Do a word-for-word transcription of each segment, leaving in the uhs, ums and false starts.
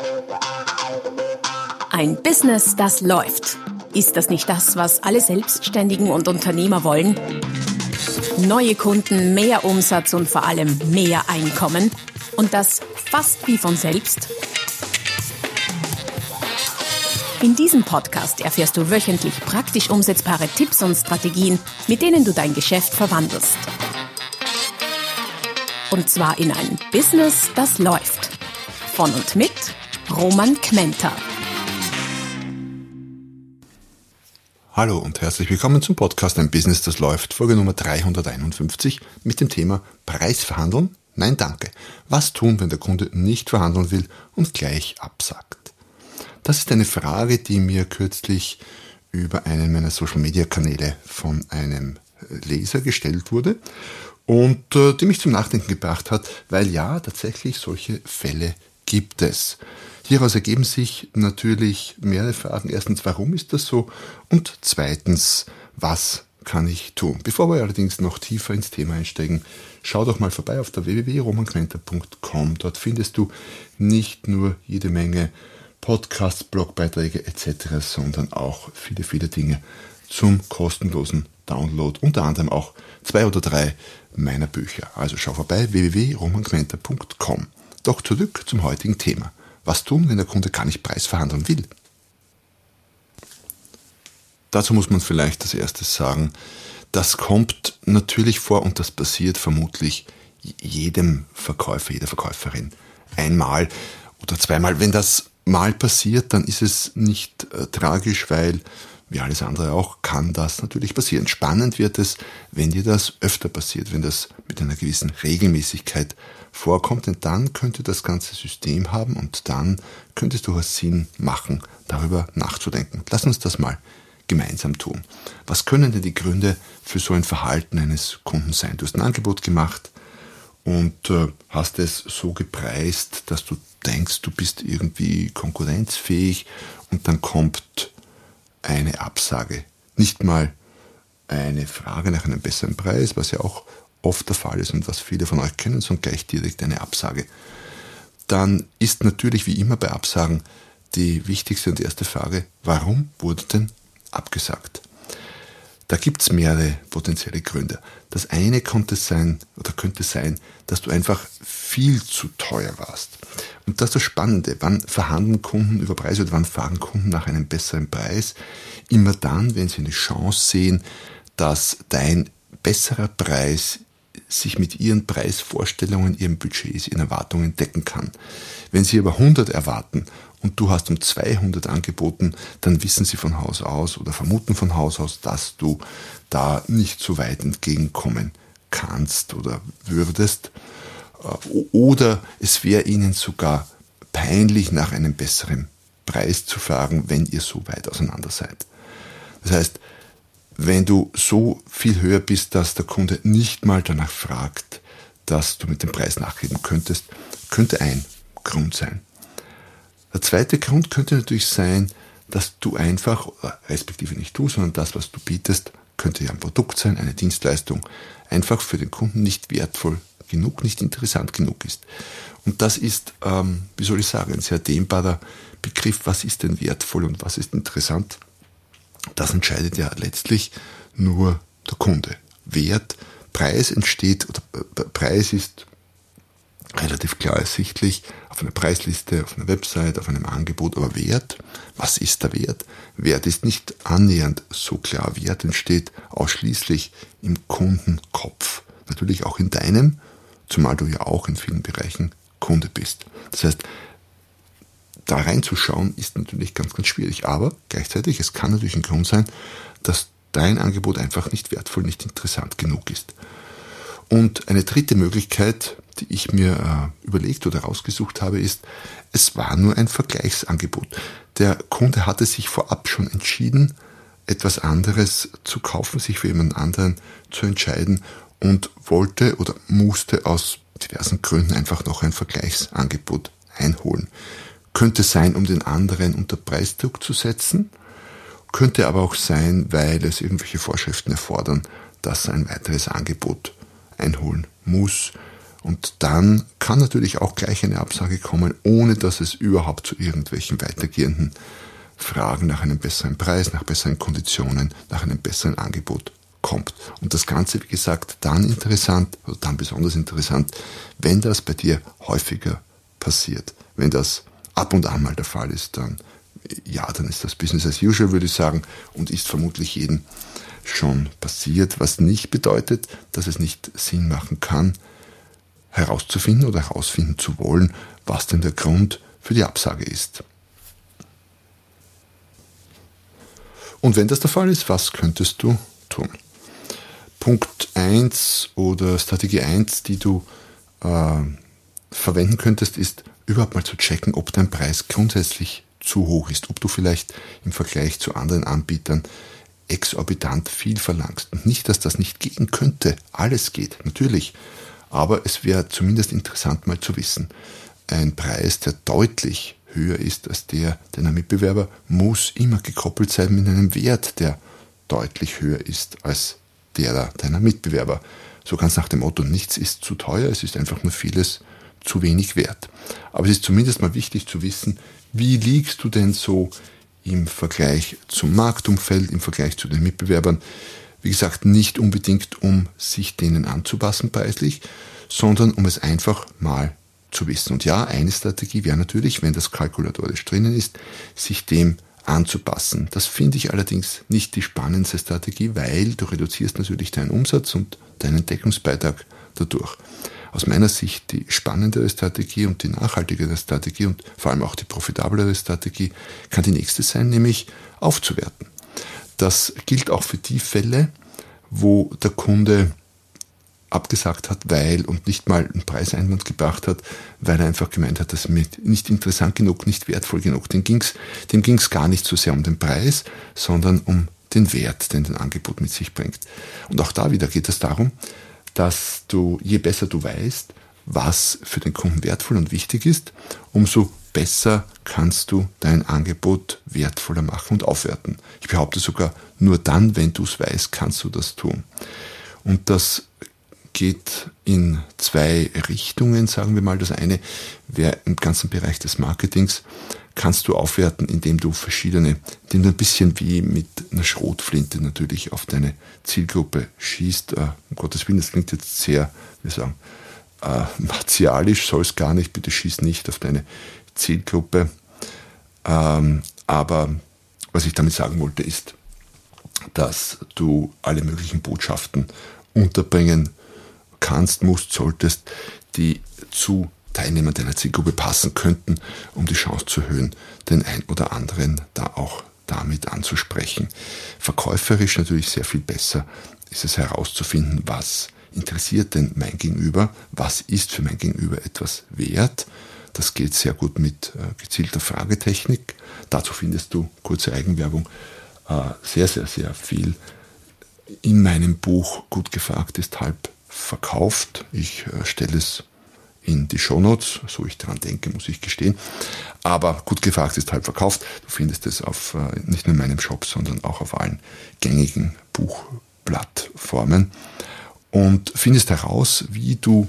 Ein Business, das läuft. Ist das nicht das, was alle Selbstständigen und Unternehmer wollen? Neue Kunden, mehr Umsatz und vor allem mehr Einkommen. Und das fast wie von selbst? In diesem Podcast erfährst du wöchentlich praktisch umsetzbare Tipps und Strategien, mit denen du dein Geschäft verwandelst. Und zwar in ein Business, das läuft. Von und mit Roman Kmenter. Hallo und herzlich willkommen zum Podcast Ein Business, das läuft, Folge Nummer dreihunderteinundfünfzig mit dem Thema Preis verhandeln? Nein, danke. Was tun, wenn der Kunde nicht verhandeln will und gleich absagt? Das ist eine Frage, die mir kürzlich über einen meiner Social-Media-Kanäle von einem Leser gestellt wurde und äh, die mich zum Nachdenken gebracht hat, weil ja, tatsächlich solche Fälle gibt es. Hieraus ergeben sich natürlich mehrere Fragen. Erstens, warum ist das so? Und zweitens, was kann ich tun? Bevor wir allerdings noch tiefer ins Thema einsteigen, schau doch mal vorbei auf der w w w punkt roman kmenter punkt com. Dort findest du nicht nur jede Menge Podcasts, Blogbeiträge et cetera, sondern auch viele, viele Dinge zum kostenlosen Download. Unter anderem auch zwei oder drei meiner Bücher. Also schau vorbei, w w w punkt roman kmenter punkt com. Doch zurück zum heutigen Thema. Was tun, wenn der Kunde gar nicht Preis verhandeln will? Dazu muss man vielleicht als erstes sagen, das kommt natürlich vor und das passiert vermutlich jedem Verkäufer, jeder Verkäuferin einmal oder zweimal. Wenn das mal passiert, dann ist es nicht äh, tragisch, weil wie alles andere auch, kann das natürlich passieren. Spannend wird es, wenn dir das öfter passiert, wenn das mit einer gewissen Regelmäßigkeit vorkommt, denn dann könnte das ganze System haben und dann könnte es durchaus Sinn machen, darüber nachzudenken. Lass uns das mal gemeinsam tun. Was können denn die Gründe für so ein Verhalten eines Kunden sein? Du hast ein Angebot gemacht und äh, hast es so gepreist, dass du denkst, du bist irgendwie konkurrenzfähig und dann kommt eine Absage. Nicht mal eine Frage nach einem besseren Preis, was ja auch oft der Fall ist und was viele von euch kennen, sondern gleich direkt eine Absage. Dann ist natürlich wie immer bei Absagen die wichtigste und erste Frage, warum wurde denn abgesagt? Da gibt es mehrere potenzielle Gründe. Das eine könnte sein, oder könnte sein, dass du einfach viel zu teuer warst. Und das ist das Spannende. Wann verhandeln Kunden über Preise oder wann fragen Kunden nach einem besseren Preis? Immer dann, wenn sie eine Chance sehen, dass dein besserer Preis sich mit ihren Preisvorstellungen, ihren Budgets, ihren Erwartungen decken kann. Wenn sie aber hundert erwarten und du hast um zweihundert angeboten, dann wissen sie von Haus aus oder vermuten von Haus aus, dass du da nicht so weit entgegenkommen kannst oder würdest. Oder es wäre ihnen sogar peinlich, nach einem besseren Preis zu fragen, wenn ihr so weit auseinander seid. Das heißt, wenn du so viel höher bist, dass der Kunde nicht mal danach fragt, dass du mit dem Preis nachgeben könntest, könnte ein Grund sein. Der zweite Grund könnte natürlich sein, dass du einfach, respektive nicht du, sondern das, was du bietest, könnte ja ein Produkt sein, eine Dienstleistung, einfach für den Kunden nicht wertvoll genug, nicht interessant genug ist. Und das ist, ähm, wie soll ich sagen, ein sehr dehnbarer Begriff, was ist denn wertvoll und was ist interessant. Das entscheidet ja letztlich nur der Kunde. Wert, Preis entsteht, oder Preis ist relativ klar ersichtlich auf einer Preisliste, auf einer Website, auf einem Angebot, aber Wert, was ist der Wert? Wert ist nicht annähernd so klar. Wert entsteht ausschließlich im Kundenkopf. Natürlich auch in deinem, zumal du ja auch in vielen Bereichen Kunde bist. Das heißt, da reinzuschauen ist natürlich ganz, ganz schwierig, aber gleichzeitig, es kann natürlich ein Grund sein, dass dein Angebot einfach nicht wertvoll, nicht interessant genug ist. Und eine dritte Möglichkeit, die ich mir äh, überlegt oder rausgesucht habe, ist, es war nur ein Vergleichsangebot. Der Kunde hatte sich vorab schon entschieden, etwas anderes zu kaufen, sich für jemand anderen zu entscheiden und wollte oder musste aus diversen Gründen einfach noch ein Vergleichsangebot einholen. Könnte sein, um den anderen unter Preisdruck zu setzen, könnte aber auch sein, weil es irgendwelche Vorschriften erfordern, dass er ein weiteres Angebot einholen muss Und dann kann natürlich auch gleich eine Absage kommen, ohne dass es überhaupt zu irgendwelchen weitergehenden Fragen nach einem besseren Preis, nach besseren Konditionen, nach einem besseren Angebot kommt. Und das Ganze, wie gesagt, dann interessant, oder dann besonders interessant, wenn das bei dir häufiger passiert. Wenn das ab und an mal der Fall ist, dann ja, dann ist das Business as usual, würde ich sagen, und ist vermutlich jedem schon passiert, was nicht bedeutet, dass es nicht Sinn machen kann, herauszufinden oder herausfinden zu wollen, was denn der Grund für die Absage ist. Und wenn das der Fall ist, was könntest du tun? Punkt eins oder Strategie eins, die du äh, verwenden könntest, ist überhaupt mal zu checken, ob dein Preis grundsätzlich zu hoch ist, ob du vielleicht im Vergleich zu anderen Anbietern exorbitant viel verlangst. Und nicht, dass das nicht gehen könnte. Alles geht, natürlich. Aber es wäre zumindest interessant mal zu wissen, ein Preis, der deutlich höher ist als der deiner Mitbewerber, muss immer gekoppelt sein mit einem Wert, der deutlich höher ist als der deiner Mitbewerber. So ganz nach dem Motto, nichts ist zu teuer, es ist einfach nur vieles zu wenig wert. Aber es ist zumindest mal wichtig zu wissen, wie liegst du denn so im Vergleich zum Marktumfeld, im Vergleich zu den Mitbewerbern. Wie gesagt, nicht unbedingt, um sich denen anzupassen preislich, sondern um es einfach mal zu wissen. Und ja, eine Strategie wäre natürlich, wenn das kalkulatorisch drinnen ist, sich dem anzupassen. Das finde ich allerdings nicht die spannendste Strategie, weil du reduzierst natürlich deinen Umsatz und deinen Deckungsbeitrag dadurch. Aus meiner Sicht die spannendere Strategie und die nachhaltigere Strategie und vor allem auch die profitablere Strategie kann die nächste sein, nämlich aufzuwerten. Das gilt auch für die Fälle, wo der Kunde abgesagt hat, weil und nicht mal einen Preiseinwand gebracht hat, weil er einfach gemeint hat, das ist mir nicht interessant genug, nicht wertvoll genug. Dem ging's, dem ging's gar nicht so sehr um den Preis, sondern um den Wert, den ein Angebot mit sich bringt. Und auch da wieder geht es darum, dass du, je besser du weißt, was für den Kunden wertvoll und wichtig ist, umso besser kannst du dein Angebot wertvoller machen und aufwerten. Ich behaupte sogar, nur dann, wenn du es weißt, kannst du das tun. Und das geht in zwei Richtungen, sagen wir mal. Das eine wäre im ganzen Bereich des Marketings, kannst du aufwerten, indem du verschiedene, indem du ein bisschen wie mit einer Schrotflinte natürlich auf deine Zielgruppe schießt. Äh, um Gottes Willen, das klingt jetzt sehr, wie sagen, äh, martialisch, soll es gar nicht, bitte schieß nicht auf deine Zielgruppe. Ähm, aber was ich damit sagen wollte, ist, dass du alle möglichen Botschaften unterbringen kannst, musst, solltest, die zu Teilnehmern deiner Zielgruppe passen könnten, um die Chance zu erhöhen, den ein oder anderen da auch damit anzusprechen. Verkäuferisch natürlich sehr viel besser ist es herauszufinden, was interessiert denn mein Gegenüber, was ist für mein Gegenüber etwas wert. Das geht sehr gut mit äh, gezielter Fragetechnik. Dazu findest du, kurze Eigenwerbung, äh, sehr, sehr, sehr viel in meinem Buch Gut gefragt ist halb verkauft. Ich äh, stelle es in die Shownotes, so ich daran denke, muss ich gestehen. Aber gut gefragt ist halb verkauft. Du findest es auf äh, nicht nur in meinem Shop, sondern auch auf allen gängigen Buchplattformen und findest heraus, wie du,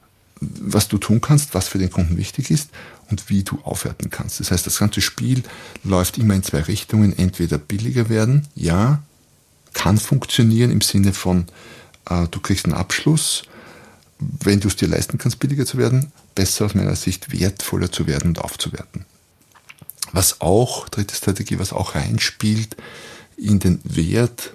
was du tun kannst, was für den Kunden wichtig ist und wie du aufwerten kannst. Das heißt, das ganze Spiel läuft immer in zwei Richtungen. Entweder billiger werden, ja, kann funktionieren im Sinne von, äh, du kriegst einen Abschluss, wenn du es dir leisten kannst, billiger zu werden, besser aus meiner Sicht, wertvoller zu werden und aufzuwerten. Was auch, dritte Strategie, was auch reinspielt in den Wert,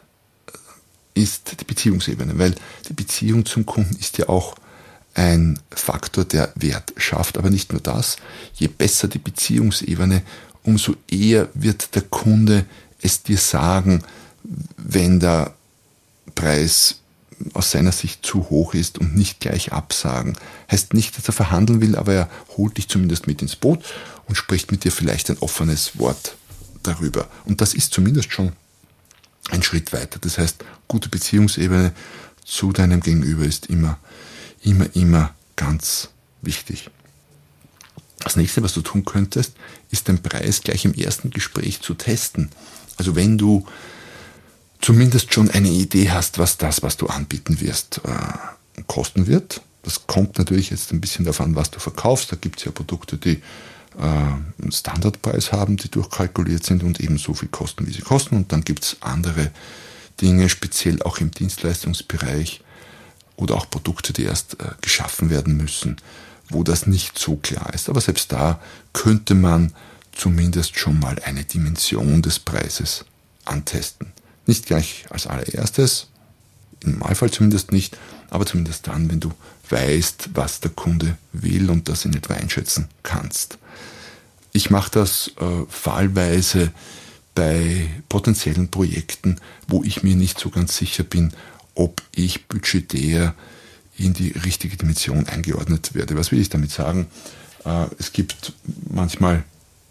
ist die Beziehungsebene, weil die Beziehung zum Kunden ist ja auch ein Faktor, der Wert schafft, aber nicht nur das. Je besser die Beziehungsebene, umso eher wird der Kunde es dir sagen, wenn der Preis aus seiner Sicht zu hoch ist und nicht gleich absagen. Heißt nicht, dass er verhandeln will, aber er holt dich zumindest mit ins Boot und spricht mit dir vielleicht ein offenes Wort darüber. Und das ist zumindest schon ein Schritt weiter. Das heißt, gute Beziehungsebene zu deinem Gegenüber ist immer, immer, immer ganz wichtig. Das nächste, was du tun könntest, ist den Preis gleich im ersten Gespräch zu testen. Also wenn du zumindest schon eine Idee hast, was das, was du anbieten wirst, äh, kosten wird, Das kommt natürlich jetzt ein bisschen darauf an, was du verkaufst. Da gibt es ja Produkte, die äh, einen Standardpreis haben, die durchkalkuliert sind und eben so viel kosten, wie sie kosten. Und dann gibt es andere Dinge, speziell auch im Dienstleistungsbereich oder auch Produkte, die erst äh, geschaffen werden müssen, wo das nicht so klar ist. Aber selbst da könnte man zumindest schon mal eine Dimension des Preises antesten. Nicht gleich als allererstes, im Normalfall zumindest nicht, aber zumindest dann, wenn du weißt, was der Kunde will und das in etwa einschätzen kannst. Ich mache das äh, fallweise bei potenziellen Projekten, wo ich mir nicht so ganz sicher bin, ob ich budgetär in die richtige Dimension eingeordnet werde. Was will ich damit sagen? Äh, es gibt manchmal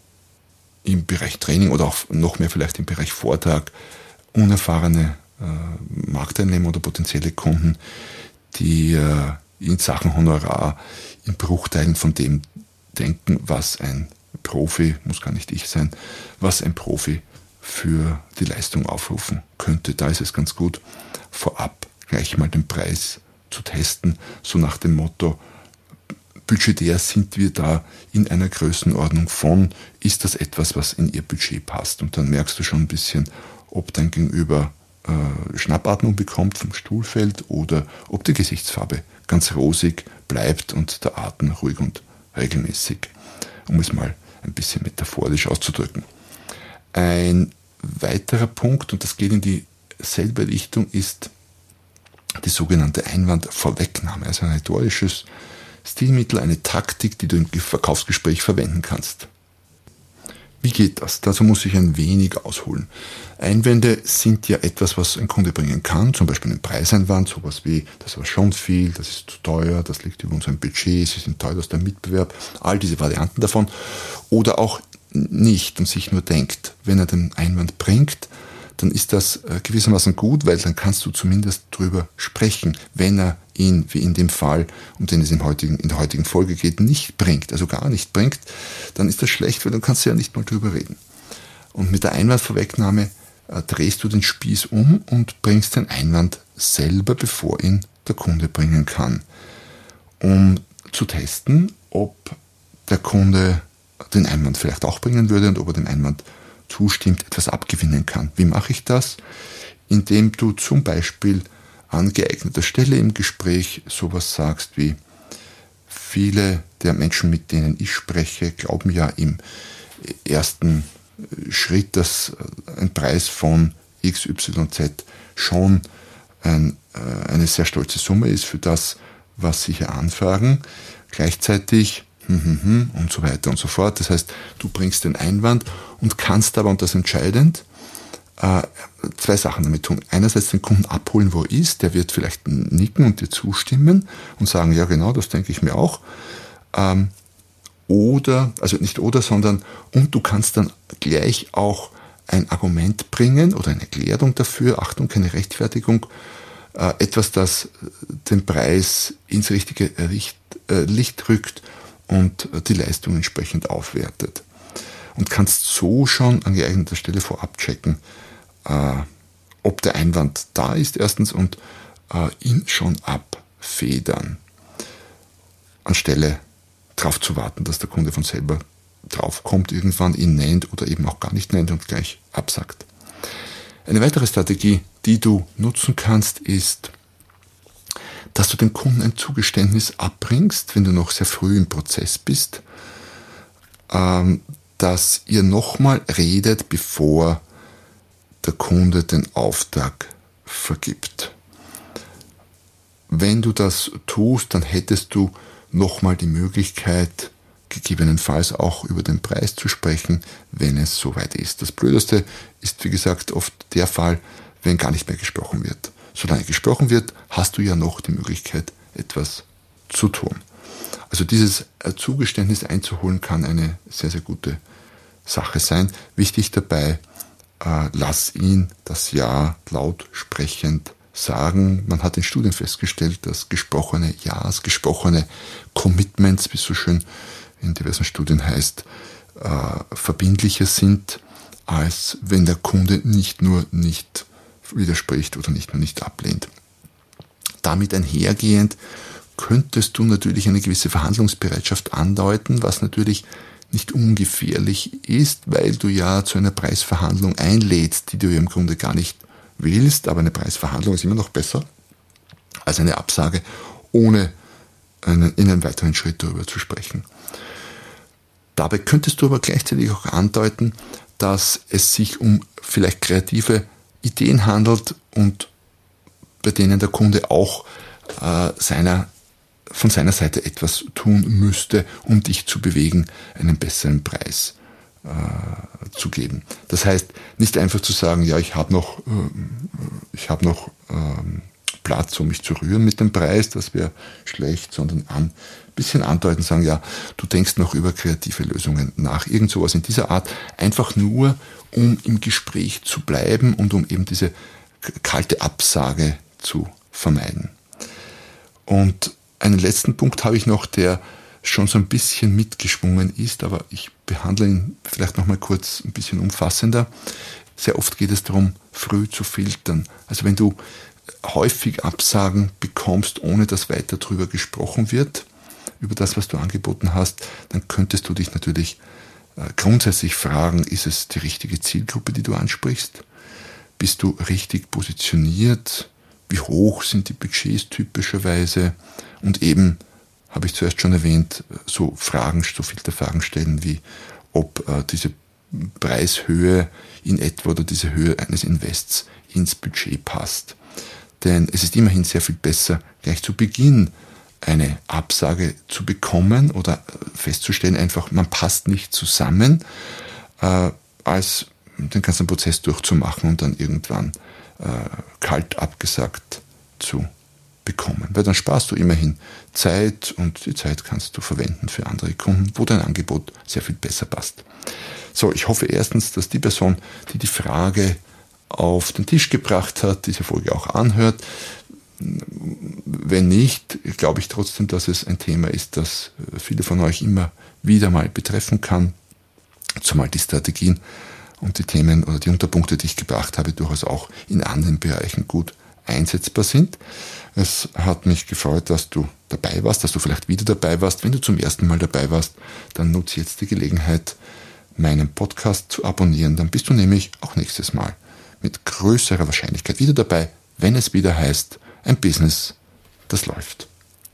im Bereich Training oder auch noch mehr vielleicht im Bereich Vortrag unerfahrene äh, Marktteilnehmer oder potenzielle Kunden, die äh, in Sachen Honorar in Bruchteilen von dem denken, was ein Profi, muss gar nicht ich sein, was ein Profi für die Leistung aufrufen könnte. Da ist es ganz gut, vorab gleich mal den Preis zu testen, so nach dem Motto, budgetär sind wir da in einer Größenordnung von, ist das etwas, was in ihr Budget passt? Und dann merkst du schon ein bisschen, ob dein Gegenüber äh, Schnappatmung bekommt, vom Stuhl fällt oder ob die Gesichtsfarbe ganz rosig bleibt und der Atem ruhig und regelmäßig, um es mal ein bisschen metaphorisch auszudrücken. Ein weiterer Punkt, und das geht in dieselbe Richtung, ist die sogenannte Einwandvorwegnahme, also ein rhetorisches Stilmittel, eine Taktik, die du im Verkaufsgespräch verwenden kannst. Wie geht das? Dazu muss ich ein wenig ausholen. Einwände sind ja etwas, was ein Kunde bringen kann, zum Beispiel ein Preiseinwand, sowas wie, das war schon viel, das ist zu teuer, das liegt über unserem Budget, sie sind teuer aus dem Mitbewerb, all diese Varianten davon. Oder auch nicht und sich nur denkt, wenn er den Einwand bringt, dann ist das gewissermaßen gut, weil dann kannst du zumindest drüber sprechen. Wenn er ihn, wie in dem Fall, um den es im heutigen, in der heutigen Folge geht, nicht bringt, also gar nicht bringt, dann ist das schlecht, weil dann kannst du ja nicht mal drüber reden. Und mit der Einwandvorwegnahme äh, drehst du den Spieß um und bringst den Einwand selber, bevor ihn der Kunde bringen kann, um zu testen, ob der Kunde den Einwand vielleicht auch bringen würde und ob er dem Einwand zustimmt, etwas abgewinnen kann. Wie mache ich das? Indem du zum Beispiel an geeigneter Stelle im Gespräch sowas sagst wie, viele der Menschen, mit denen ich spreche, glauben ja im ersten Schritt, dass ein Preis von X Y Z schon ein, eine sehr stolze Summe ist für das, was sie hier anfragen. Gleichzeitig und so weiter und so fort. Das heißt, du bringst den Einwand und kannst aber, und das ist entscheidend, äh, zwei Sachen damit tun. Einerseits den Kunden abholen, wo er ist, der wird vielleicht nicken und dir zustimmen und sagen, ja genau, das denke ich mir auch. Ähm, oder, also nicht oder, sondern, und du kannst dann gleich auch ein Argument bringen oder eine Erklärung dafür, Achtung, keine Rechtfertigung, äh, etwas, das den Preis ins richtige Licht, äh, Licht rückt und die Leistung entsprechend aufwertet. Und kannst so schon an geeigneter Stelle vorab checken, äh, ob der Einwand da ist erstens und äh, ihn schon abfedern, anstelle darauf zu warten, dass der Kunde von selber drauf kommt, irgendwann ihn nennt oder eben auch gar nicht nennt und gleich absagt. Eine weitere Strategie, die du nutzen kannst, ist, dass du dem Kunden ein Zugeständnis abbringst, wenn du noch sehr früh im Prozess bist, ähm, dass ihr nochmal redet, bevor der Kunde den Auftrag vergibt. Wenn du das tust, dann hättest du nochmal die Möglichkeit, gegebenenfalls auch über den Preis zu sprechen, wenn es soweit ist. Das Blödeste ist, wie gesagt, oft der Fall, wenn gar nicht mehr gesprochen wird. Solange gesprochen wird, hast du ja noch die Möglichkeit, etwas zu tun. Also dieses Zugeständnis einzuholen kann eine sehr, sehr gute Sache sein. Wichtig dabei, äh, lass ihn das Ja laut sprechend sagen. Man hat in Studien festgestellt, dass gesprochene Ja's, gesprochene Commitments, wie es so schön in diversen Studien heißt, äh, verbindlicher sind, als wenn der Kunde nicht nur nicht widerspricht oder nicht nur nicht ablehnt. Damit einhergehend könntest du natürlich eine gewisse Verhandlungsbereitschaft andeuten, was natürlich nicht ungefährlich ist, weil du ja zu einer Preisverhandlung einlädst, die du ja im Grunde gar nicht willst, aber eine Preisverhandlung ist immer noch besser als eine Absage, ohne einen, in einen weiteren Schritt darüber zu sprechen. Dabei könntest du aber gleichzeitig auch andeuten, dass es sich um vielleicht kreative Ideen handelt und bei denen der Kunde auch äh, seiner von seiner Seite etwas tun müsste, um dich zu bewegen, einen besseren Preis äh, zu geben. Das heißt, nicht einfach zu sagen, ja, ich habe noch, äh, ich habe noch äh, Platz, um mich zu rühren mit dem Preis, das wäre schlecht, sondern ein bisschen andeuten, sagen, ja, du denkst noch über kreative Lösungen nach, irgend sowas in dieser Art, einfach nur, um im Gespräch zu bleiben und um eben diese kalte Absage zu vermeiden. Und einen letzten Punkt habe ich noch, der schon so ein bisschen mitgeschwungen ist, aber ich behandle ihn vielleicht noch mal kurz ein bisschen umfassender. Sehr oft geht es darum, früh zu filtern. Also wenn du häufig Absagen bekommst, ohne dass weiter darüber gesprochen wird, über das, was du angeboten hast, dann könntest du dich natürlich äh, grundsätzlich fragen, ist es die richtige Zielgruppe, die du ansprichst? Bist du richtig positioniert? Wie hoch sind die Budgets typischerweise? Und eben, habe ich zuerst schon erwähnt, so Fragen, so Filterfragen stellen wie, ob äh, diese Preishöhe in etwa oder diese Höhe eines Invests ins Budget passt. Denn es ist immerhin sehr viel besser, gleich zu Beginn eine Absage zu bekommen oder festzustellen, einfach, man passt nicht zusammen, äh, als den ganzen Prozess durchzumachen und dann irgendwann äh, kalt abgesagt zu bekommen. Weil dann sparst du immerhin Zeit und die Zeit kannst du verwenden für andere Kunden, wo dein Angebot sehr viel besser passt. So, ich hoffe erstens, dass die Person, die die Frage auf den Tisch gebracht hat, diese Folge auch anhört. Wenn nicht, glaube ich trotzdem, dass es ein Thema ist, das viele von euch immer wieder mal betreffen kann, zumal die Strategien und die Themen oder die Unterpunkte, die ich gebracht habe, durchaus auch in anderen Bereichen gut einsetzbar sind. Es hat mich gefreut, dass du dabei warst, dass du vielleicht wieder dabei warst. Wenn du zum ersten Mal dabei warst, dann nutze jetzt die Gelegenheit, meinen Podcast zu abonnieren. Dann bist du nämlich auch nächstes Mal mit größerer Wahrscheinlichkeit wieder dabei, wenn es wieder heißt, ein Business, das läuft.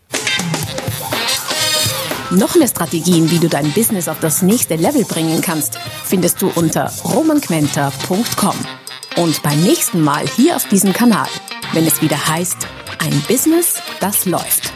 Noch mehr Strategien, wie du dein Business auf das nächste Level bringen kannst, findest du unter roman quenter punkt com. Und beim nächsten Mal hier auf diesem Kanal, wenn es wieder heißt, ein Business, das läuft.